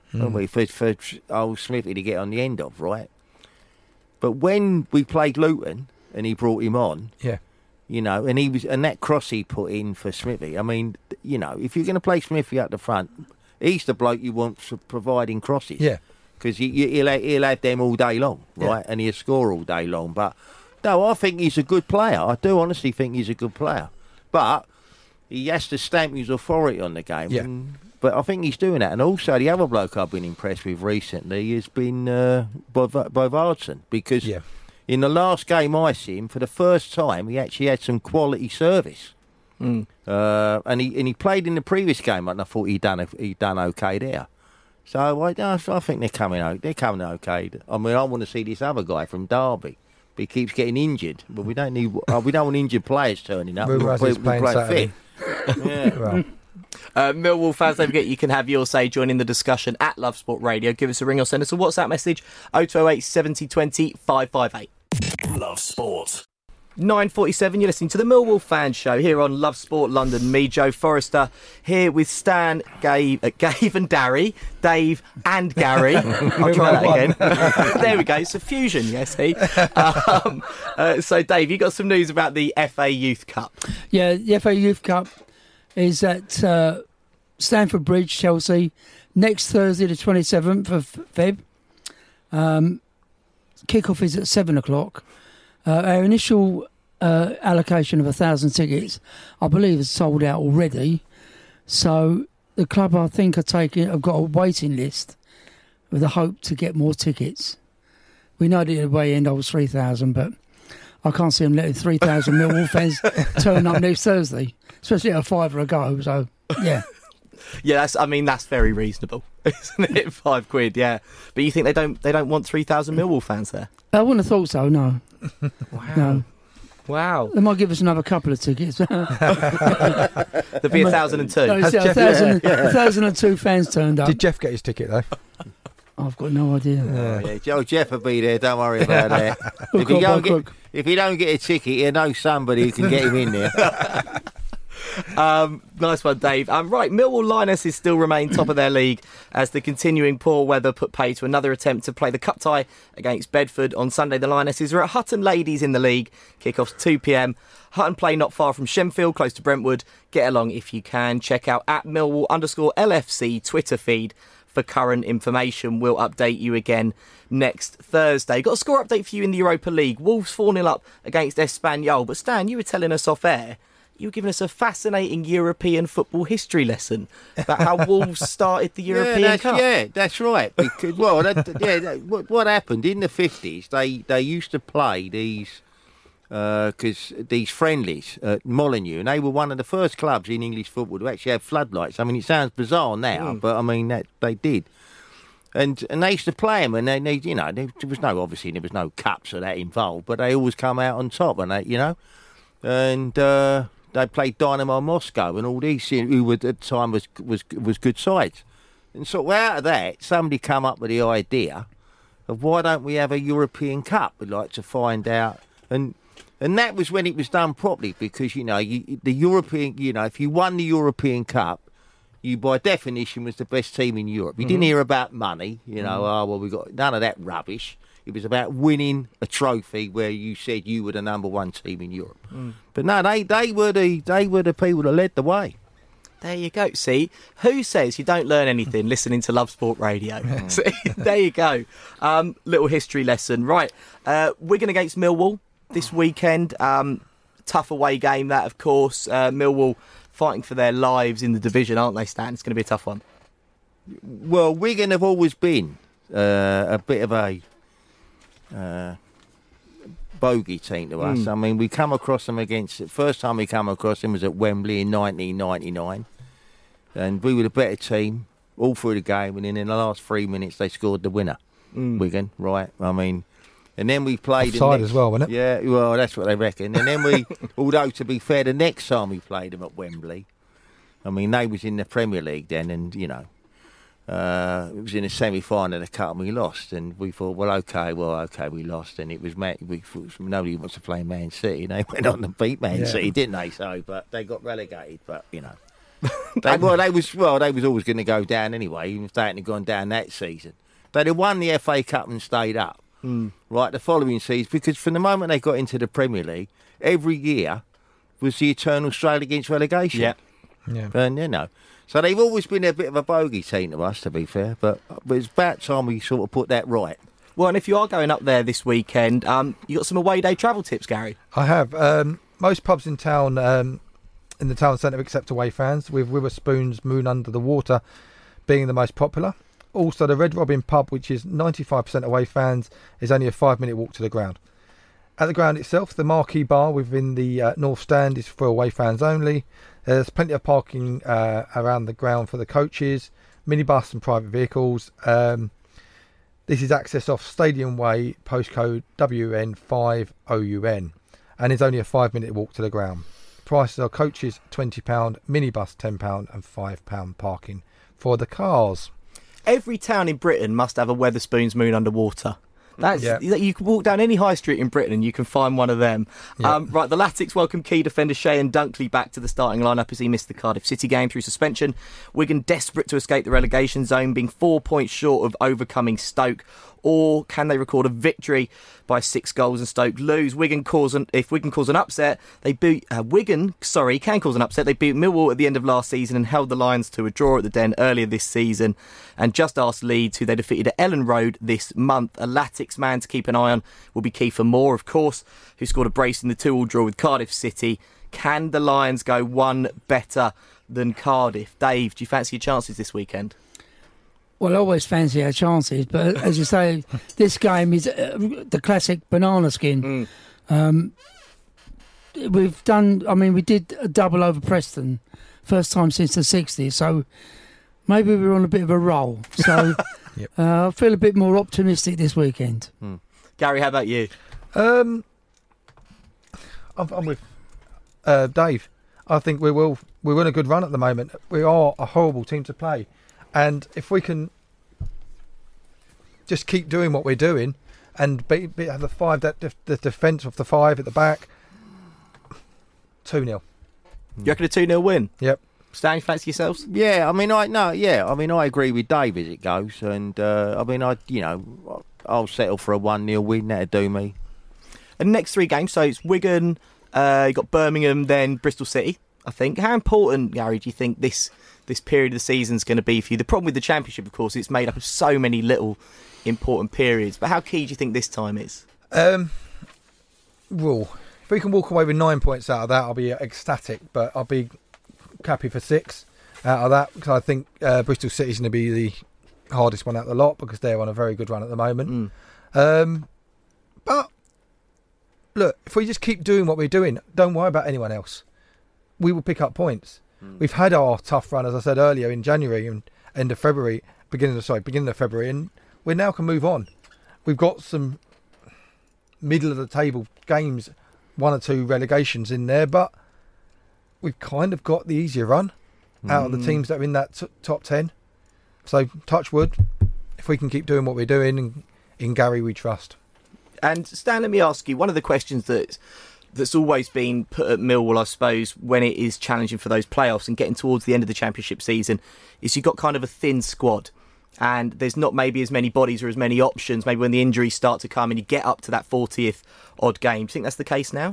mm. we, for, for old Smithy to get on the end of, right? But when we played Luton and he brought him on, yeah, you know, and he was and that cross he put in for Smithy. I mean, you know, if you're going to play Smithy up the front, he's the bloke you want for providing crosses. Yeah, because he, he'll he'll have them all day long, right? Yeah. And he'll score all day long. But no, I think he's a good player. I do honestly think he's a good player. But he has to stamp his authority on the game. Yeah. And, but I think he's doing that. And also, the other bloke I've been impressed with recently has been uh, Bovarsson, because yeah. in the last game I see him, for the first time, he actually had some quality service. Mm. Uh, and he and he played in the previous game, and I thought he'd done he'd done okay there. So I, I think they're coming out. They're coming okay. I mean, I want to see this other guy from Derby. But he keeps getting injured. But we don't need. Uh, we don't want injured players turning up. We want play, playing play Saturday. fit. Yeah. Well. Uh, Millwall fans, don't forget you can have your say, join in the discussion at Love Sport Radio. Give us a ring or send us a WhatsApp message oh two oh eight, seven oh two oh, five five eight. Love Sport. nine forty-seven, you're listening to the Millwall Fan Show here on Love Sport London. Me, Joe Forrester, here with Stan, Gabe, uh, Gabe and Darry, Dave and Gary. I'll try that again. There we go, it's a fusion, yes, he. Um, uh, so, Dave, you got some news about the F A Youth Cup. Yeah, the F A Youth Cup is at uh, Stamford Bridge, Chelsea, next Thursday, the twenty-seventh of February. Um, Kick-off is at seven o'clock. Uh, our initial uh, allocation of a thousand tickets, I believe, is sold out already. So the club, I think, are taking. I've got a waiting list with the hope to get more tickets. We know that at the way end I was three thousand, but I can't see them letting three thousand Millwall fans turn up next Thursday, especially at a fiver a go. So yeah. Yeah, that's, I mean, that's very reasonable, isn't it? Five quid, yeah. But you think they don't they don't want three thousand Millwall fans there? I wouldn't have thought so, no. Wow. No. Wow. They might give us another couple of tickets. There'll be a thousand and two. No, Has a, Jeff- thousand, yeah, yeah. a thousand and two fans turned up. Did Jeff get his ticket though? I've got no idea. Oh, yeah. Joe Jeff will be there. Don't worry about that. if, Hook you up, don't hook get, up. if you don't get a ticket, you know somebody who can get him in there. Um, nice one, Dave. Um, right, Millwall Lionesses still remain top of their league as the continuing poor weather put pay to another attempt to play the cup tie against Bedford on Sunday. The Lionesses are at Hutton Ladies in the league. Kick-off's two p.m. Hutton play not far from Shenfield, close to Brentwood. Get along if you can. Check out at Millwall underscore L F C Twitter feed for current information. We'll update you again next Thursday. Got a score update for you in the Europa League. Wolves four nil up against Espanyol. But Stan, you were telling us off air, you were giving us a fascinating European football history lesson about how Wolves started the European yeah, that's, Cup. Yeah, that's right. Because, well, that, yeah, that, what, what happened in the fifties? They they used to play these because uh, these friendlies at Molineux, and they were one of the first clubs in English football to actually have floodlights. I mean, it sounds bizarre now, mm. but I mean that they did. And and they used to play them, and they, they you know, there was no obviously there was no cups or that involved, but they always come out on top, and they, you know, and. Uh, They played Dynamo Moscow and all these, who were, at the time was was was good sides. And so out of that, somebody come up with the idea of why don't we have a European Cup? We'd like to find out. And and that was when it was done properly, because, you know, you, the European, you know, if you won the European Cup, you by definition was the best team in Europe. You mm-hmm. didn't hear about money, you know, mm-hmm. oh, well, we got none of that rubbish. It was about winning a trophy where you said you were the number one team in Europe. Mm. But no, they, they were the they were the people that led the way. There you go. See, who says you don't learn anything listening to Love Sport Radio? See, there you go. Um, little history lesson. Right, uh, Wigan against Millwall this weekend. Um, tough away game that, of course. Uh, Millwall fighting for their lives in the division, aren't they, Stan? It's going to be a tough one. Well, Wigan have always been uh, a bit of a... Uh, bogey team to us. Mm. I mean, we come across them against... The first time we come across them was at Wembley in nineteen ninety-nine, and we were the better team all through the game, and then in the last three minutes they scored the winner. Mm. Wigan, right? I mean, and then we played... Offside as well, wasn't it? Yeah, well, that's what they reckon. And then we, although to be fair, the next time we played them at Wembley, I mean, they was in the Premier League then, and, you know, Uh, it was in a semi-final of the cup and we lost, and we thought, well, okay, well, okay, we lost, and it was Man- we thought, nobody wants to play Man City. They went on to beat Man yeah. City, didn't they? So, but they got relegated. But you know, they, well, they was well, they was always going to go down anyway, even if they hadn't gone down that season. They'd have won the F A Cup and stayed up, mm. right, the following season, because from the moment they got into the Premier League, every year was the eternal struggle against relegation. Yeah. Yeah. And, you know, so they've always been a bit of a bogey team to us, to be fair, but, but it's about time we sort of put that right. Well, and if you are going up there this weekend, um, you got some away day travel tips, Gary? I have. Um, most pubs in town, um, in the town centre, accept away fans, with Witherspoon's Moon Under the Water being the most popular. Also, the Red Robin pub, which is ninety-five percent away fans, is only a five-minute walk to the ground. At the ground itself, the Marquee Bar within the uh, North Stand is for away fans only. There's plenty of parking uh, around the ground for the coaches, minibus and private vehicles. Um, this is access off Stadium Way, postcode W N five O U N, and is only a five-minute walk to the ground. Prices are coaches twenty pounds, minibus ten pounds and five pounds parking for the cars. Every town in Britain must have a Wetherspoons Moon Underwater. That's yeah. You can walk down any high street in Britain and you can find one of them. Yeah. Um, right, the Latics welcome key defender Shayan Dunkley back to the starting lineup as he missed the Cardiff City game through suspension. Wigan desperate to escape the relegation zone, being four points short of overcoming Stoke. Or can they record a victory by six goals and Stoke lose? Wigan cause an, if Wigan cause an upset, they beat uh, Wigan. Sorry, can cause an upset. They beat Millwall at the end of last season and held the Lions to a draw at the Den earlier this season, and just asked Leeds, who they defeated at Ellen Road this month. A Latics man to keep an eye on will be Kiefer Moore, of course, who scored a brace in the two-all draw with Cardiff City. Can the Lions go one better than Cardiff? Dave, do you fancy your chances this weekend? Well, I always fancy our chances, but as you say, this game is uh, the classic banana skin. Mm. Um, we've done, I mean, we did a double over Preston, first time since the sixties, so maybe we're on a bit of a roll. So yep. uh, I feel a bit more optimistic this weekend. Mm. Gary, how about you? Um, I'm, I'm with uh, Dave. I think we will. We're in a good run at the moment. We are a horrible team to play. And if we can just keep doing what we're doing and be, be, have the five, that def, the defence of the five at the back, two nil. You reckon a two nil win? Yep. Stan, you fancy yourselves? Yeah, I mean, I no, yeah, I mean, I agree with Dave as it goes, and uh, I mean, I, you know, I'll settle for a one nil win. That'd do me. And the next three games, so it's Wigan, uh, you got Birmingham, then Bristol City. I think. How important, Gary, do you think this? this period of the season is going to be for you? The problem with the Championship, of course, it's made up of so many little important periods. But how key do you think this time is? Um, well, if we can walk away with nine points out of that, I'll be ecstatic. But I'll be happy for six out of that, because I think uh, Bristol City is going to be the hardest one out of the lot, because they're on a very good run at the moment. Mm. Um, but look, if we just keep doing what we're doing, don't worry about anyone else. We will pick up points. Mm. We've had our tough run, as I said earlier, in January and end of February, beginning of sorry, beginning of February, and we now can move on. We've got some middle of the table games, one or two relegations in there, but we've kind of got the easier run mm. out of the teams that are in that t- top ten. So touch wood, if we can keep doing what we're doing, in, in Gary we trust. And Stan, let me ask you, one of the questions that that's always been put at Millwall, I suppose, when it is challenging for those playoffs and getting towards the end of the Championship season, is you've got kind of a thin squad and there's not maybe as many bodies or as many options, maybe when the injuries start to come and you get up to that fortieth odd game. Do you think that's the case now?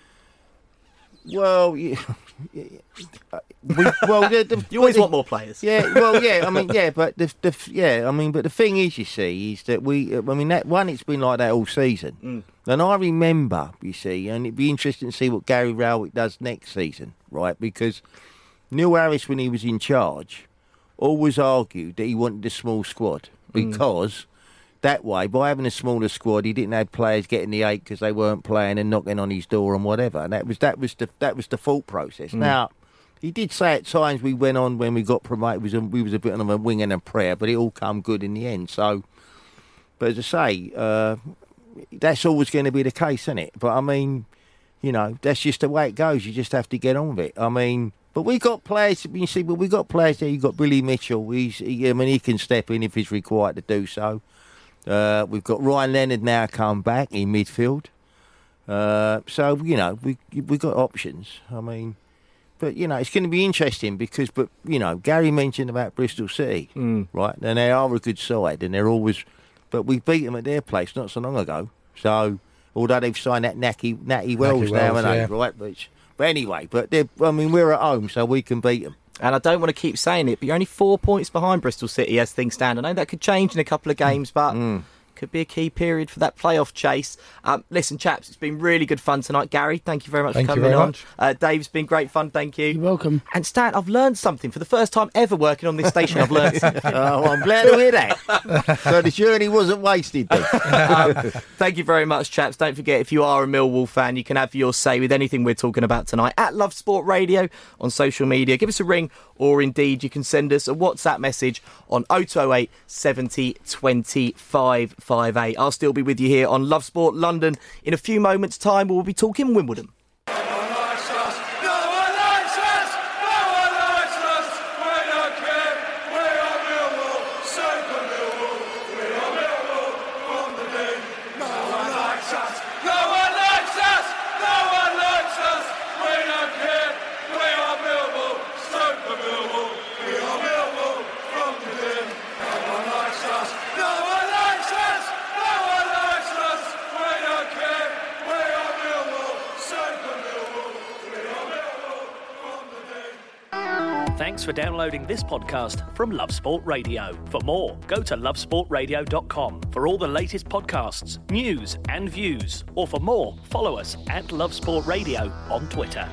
Well, yeah, we, well, the, the, you always the, want more players. Yeah, well, yeah, I mean, yeah, but the, the, yeah, I mean, but the thing is, you see, is that we, I mean, that one, it's been like that all season, mm. and I remember, you see, and it'd be interesting to see what Gary Rowett does next season, right? Because Neil Harris, when he was in charge, always argued that he wanted a small squad because. Mm. That way, by having a smaller squad, he didn't have players getting the eight because they weren't playing and knocking on his door and whatever. And that was that was the that was the thought process. Mm. Now, he did say at times we went on when we got promoted, was a, we was a bit on a wing and a prayer, but it all come good in the end. So, but as I say, uh, that's always going to be the case, isn't it? But I mean, you know, that's just the way it goes. You just have to get on with it. I mean. But we got players. You see, but we got players there. You got Billy Mitchell. He's, he, I mean, he can step in if he's required to do so. Uh, we've got Ryan Leonard now come back in midfield. Uh, so, you know, we we got options. I mean, but you know, it's going to be interesting because, but you know, Gary mentioned about Bristol City, Mm. right? And they are a good side, and they're always, but we beat them at their place not so long ago. So, although they've signed that Natty Natty Wells now, Wells, haven't yeah. they? Right, but, but anyway, but they're, I mean, we're at home, so we can beat them. And I don't want to keep saying it, but you're only four points behind Bristol City as things stand. I know that could change in a couple of games, but Mm. could be a key period for that playoff chase. Um, listen, chaps, it's been really good fun tonight. Gary, thank you very much Thank for you coming very on. much. Uh, Dave's been great fun, thank you. You're welcome. And Stan, I've learned something. For the first time ever working on this station, I've learned something. Oh, I'm glad to hear that. So the journey wasn't wasted then. um, thank you very much, chaps. Don't forget, if you are a Millwall fan, you can have your say with anything we're talking about tonight at Love Sport Radio on social media. Give us a ring, or indeed you can send us a WhatsApp message on oh two oh eight seventy twenty five fifty-eight. I'll still be with you here on Love Sport London in a few moments' time. We'll be talking Wimbledon. Thanks for downloading this podcast from Love Sport Radio. For more, go to love sport radio dot com for all the latest podcasts, news and views. Or for more, follow us at Love Sport Radio on Twitter.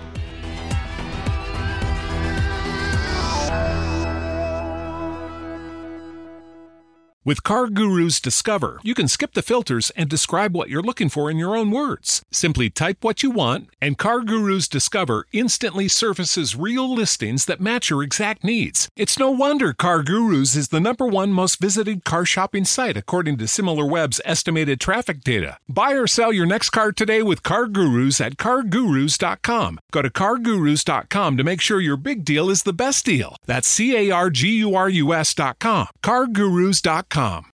With Car Guru's Discover, you can skip the filters and describe what you're looking for in your own words. Simply type what you want, and Car Guru's Discover instantly surfaces real listings that match your exact needs. It's no wonder Car Gurus is the number one most visited car shopping site according to SimilarWeb's estimated traffic data. Buy or sell your next car today with Car Gurus at car gurus dot com. Go to car gurus dot com to make sure your big deal is the best deal. That's C A R G U R U S dot com. car gurus dot com.